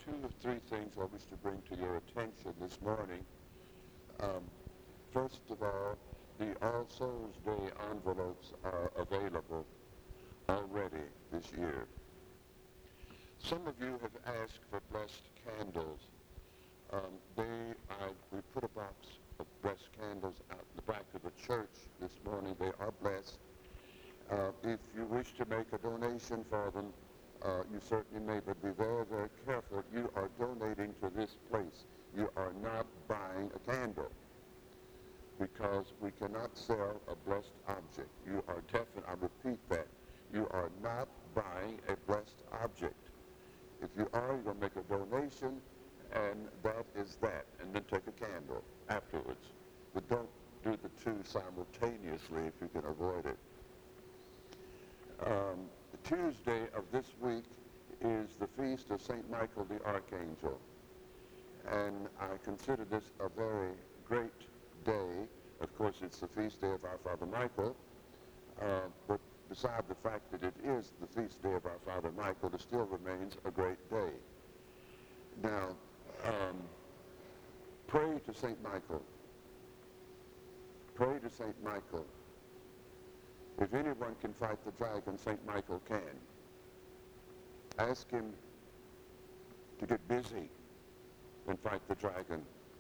two or three things I wish to bring to your attention this morning. Um, First of all, the All Souls Day envelopes are available already this year. Some of you have asked for blessed candles. We put a box of blessed candles out in the back of the church this morning. They are blessed. If you wish to make a donation for them, you certainly may, but be very, very careful. You are donating to this place. You are not buying a candle, because we cannot sell a blessed object. You are definitely, I repeat that, you are not buying a blessed object. If you are, you're going to make a donation, and that is that, and then take a candle afterwards. But don't do the two simultaneously if you can avoid it. Tuesday of this week is the feast of St. Michael the Archangel, and I consider this a very great day. Of course, it's the feast day of our Father Michael, but beside the fact that it is the feast day of our Father Michael, it still remains a great day. Now, pray to St. Michael. Pray to St. Michael. If anyone can fight the dragon, St. Michael can. Ask him to get busy and fight the dragon.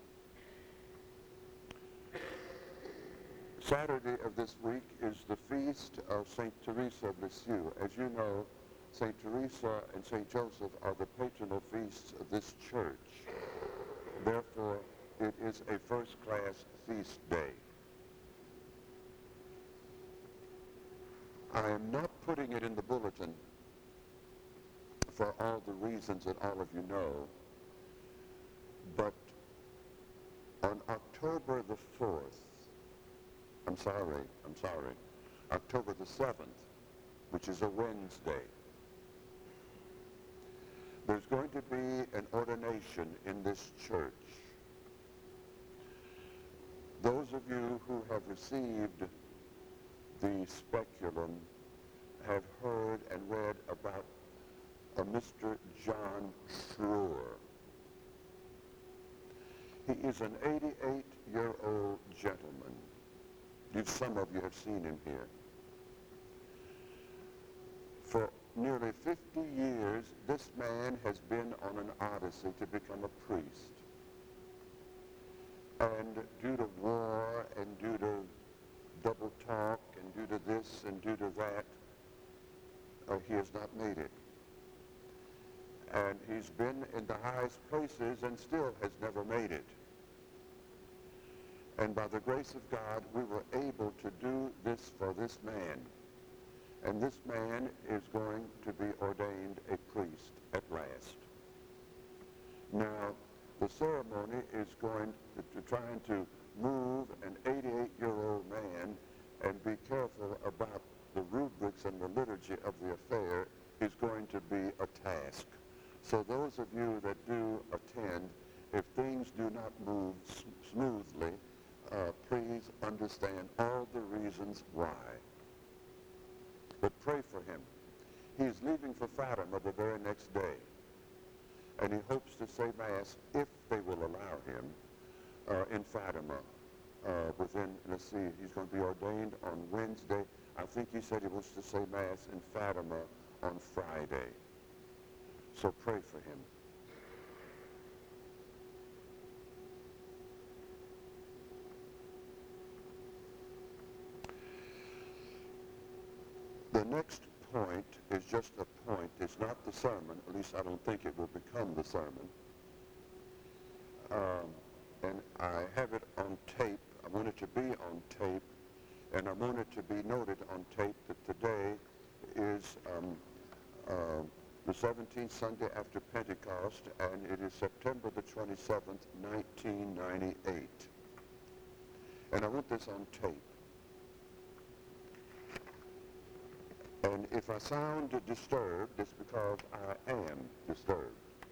Saturday of this week is the feast of St. Teresa of Lisieux. As you know, St. Teresa and St. Joseph are the patronal feasts of this church. Therefore, it is a first-class feast day. I am not putting it in the bulletin for all the reasons that all of you know, but on October the 4th, October the 7th, which is a Wednesday, there's going to be an ordination in this church. Those of you who have received the speculum have heard and read about a Mr. John Schroer. He is an 88-year-old gentleman. Some of you have seen him here. For nearly 50 years, this man has been on an odyssey to become a priest. And due to war and due to double talk and due to this and due to that, he has not made it. And he's been in the highest places and still has never made it. And by the grace of God, we were able to do this for this man. And this man is going to be ordained a priest at last. Now, the ceremony is going to trying to move an 88-year-old man and be careful about the rubrics and the liturgy of the affair is going to be a task. So those of you that do attend, if things do not move smoothly, please understand all the reasons why. But pray for him. He is leaving for Fatima the very next day, and he hopes to say Mass, if they will allow him, in Fatima within, let's see, he's going to be ordained on Wednesday. I think he said he wants to say Mass in Fatima on Friday. So pray for him. The next point is just a point. It's not the sermon. At least I don't think it will become the sermon. And I have it on tape. I want it to be on tape. And I want it to be noted on tape that today is the 17th Sunday after Pentecost, and it is September the 27th, 1998. And I want this on tape. And if I sound disturbed, it's because I am disturbed.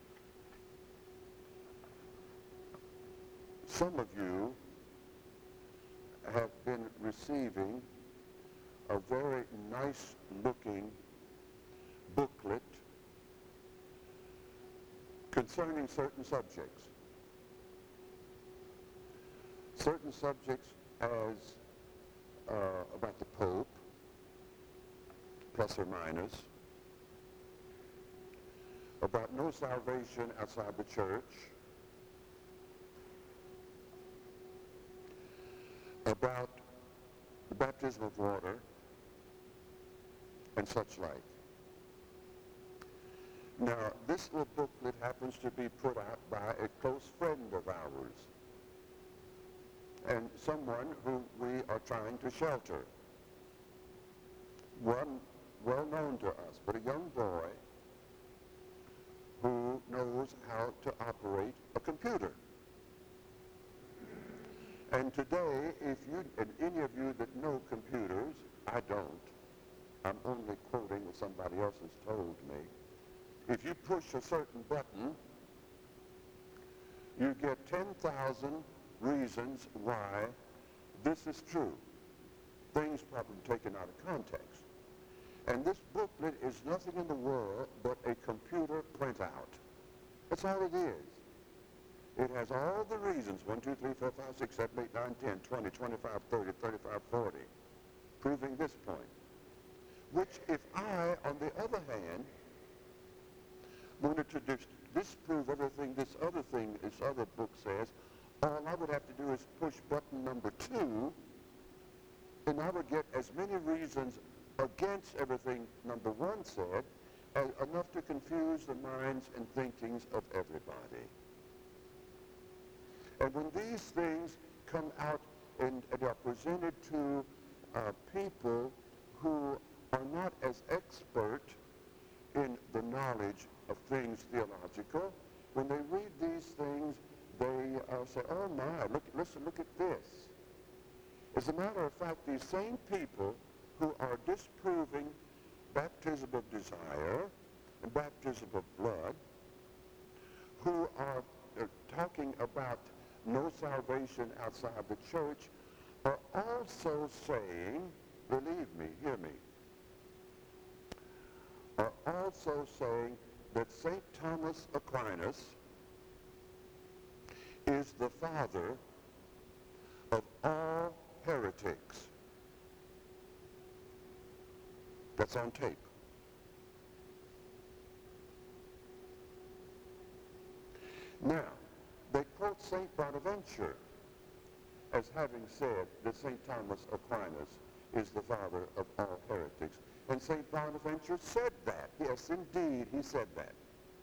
Some of you have been receiving a very nice-looking booklet concerning certain subjects. Certain subjects as about the Pope, plus or minus, about no salvation outside the church, about the baptism of water, and such like. Now, this little booklet happens to be put out by a close friend of ours and someone who we are trying to shelter. One well known to us, but a young boy who knows how to operate a computer. And today, if you, and any of you that know computers, I don't, I'm only quoting what somebody else has told me. If you push a certain button, you get 10,000 reasons why this is true. Things probably taken out of context. And this booklet is nothing in the world but a computer printout. That's all it is. It has all the reasons, 1, 2, 3, 4, 5, 6, 7, 8, 9, 10, 20, 25, 30, 35, 40, proving this point. Which if I, on the other hand, wanted to disprove everything this other book says, all I would have to do is push button number 2, and I would get as many reasons against everything number 1 said, as enough to confuse the minds and thinkings of everybody. And when these things come out and are presented to people who are not as expert in the knowledge of things theological, when they read these things, they say, oh my, look at this. As a matter of fact, these same people who are disproving baptism of desire and baptism of blood, who are talking about no salvation outside the church, are also saying, believe me, hear me, are also saying that St. Thomas Aquinas is the father of all heretics. That's on tape. Now, they quote St. Bonaventure as having said that St. Thomas Aquinas is the father of all heretics. And St. Bonaventure said that. Yes, indeed, he said that.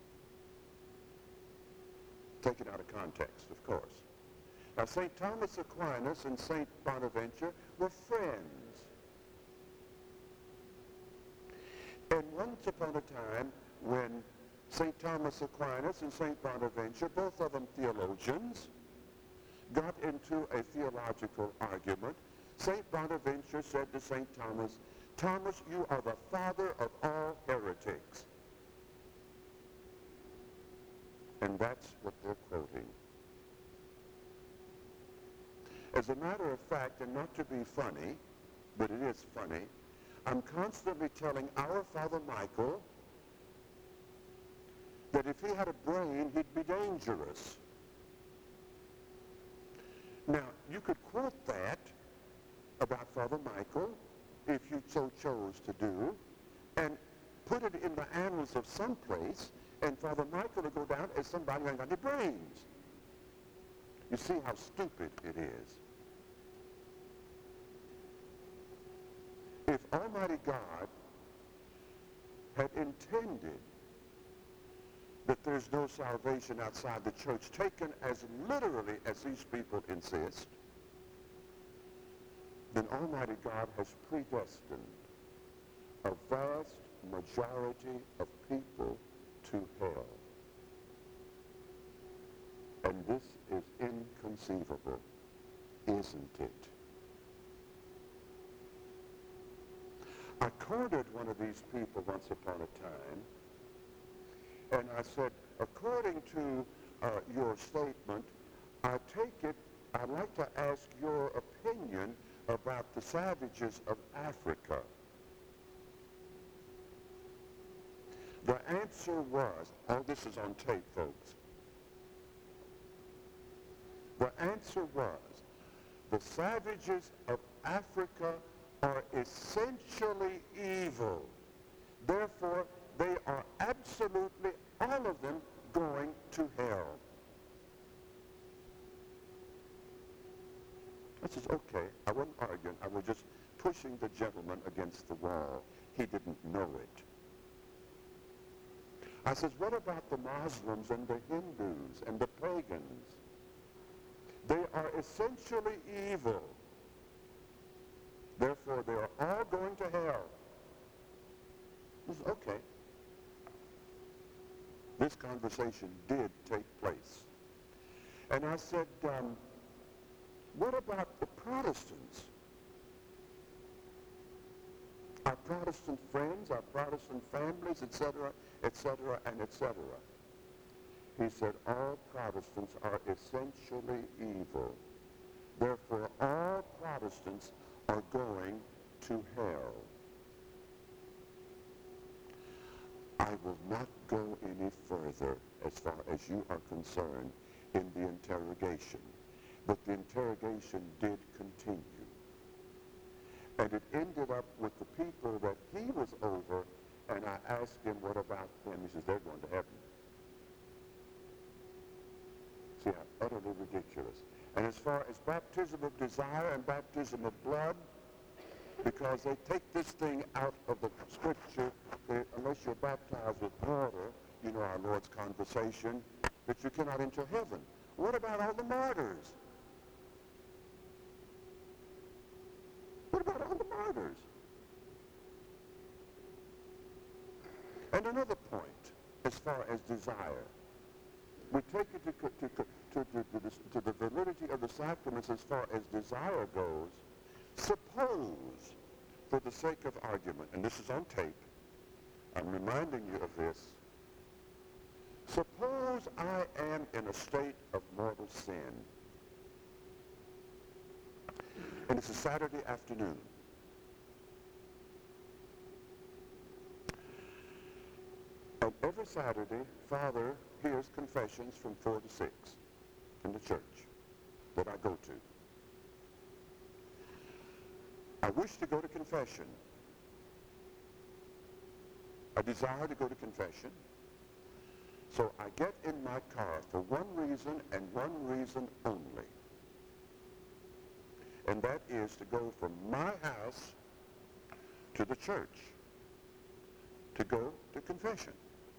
Taken out of context, of course. Now, St. Thomas Aquinas and St. Bonaventure were friends. And once upon a time, when St. Thomas Aquinas and St. Bonaventure, both of them theologians, got into a theological argument, St. Bonaventure said to St. Thomas, Thomas, you are the father of all heretics. And that's what they're quoting. As a matter of fact, and not to be funny, but it is funny, I'm constantly telling our Father Michael that if he had a brain, he'd be dangerous. Now, you could quote that about Father Michael, if you so chose to do, and put it in the annals of some place, and Father Michael would go down as somebody who ain't got any brains. You see how stupid it is. If Almighty God had intended that there's no salvation outside the church, taken as literally as these people insist, then Almighty God has predestined a vast majority of people to hell. And this is inconceivable, isn't it? I cornered one of these people once upon a time, and I said, according to your statement, I take it, I'd like to ask your opinion about the savages of Africa. The answer was, all this is on tape, folks. The answer was, the savages of Africa are essentially evil. Therefore, they are absolutely, all of them, going to hell. I says, okay, I wasn't arguing. I was just pushing the gentleman against the wall. He didn't know it. I says, what about the Muslims and the Hindus and the pagans? They are essentially evil. Therefore, they are all going to hell. He says, okay. This conversation did take place. And I said, what about the Protestants? Our Protestant friends, our Protestant families, etc., etc., and etc. He said, all Protestants are essentially evil. Therefore, all Protestants are going to hell. I will not go any further as far as you are concerned in the interrogation. But the interrogation did continue. And it ended up with the people that he was over, and I asked him, what about them? He says, they're going to heaven. See how utterly ridiculous. And as far as baptism of desire and baptism of blood, because they take this thing out of the scripture, unless you're baptized with water, you know our Lord's conversation, that you cannot enter heaven. What about all the martyrs? What about all the martyrs? And another point, as far as desire. We take it to the validity of the sacraments as far as desire goes. Suppose, for the sake of argument, and this is on tape, I'm reminding you of this. Suppose I am in a state of mortal sin. And it's a Saturday afternoon. And every Saturday, Father hears confessions from 4 to 6 in the church that I go to. I wish to go to confession. I desire to go to confession. So I get in my car for one reason and one reason only. And that is to go from my house to the church to go to confession.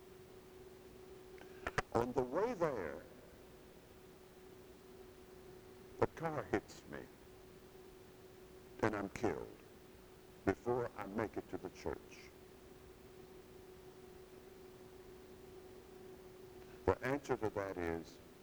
On the way there, the car hits me and I'm killed before I make it to the church. The answer to that is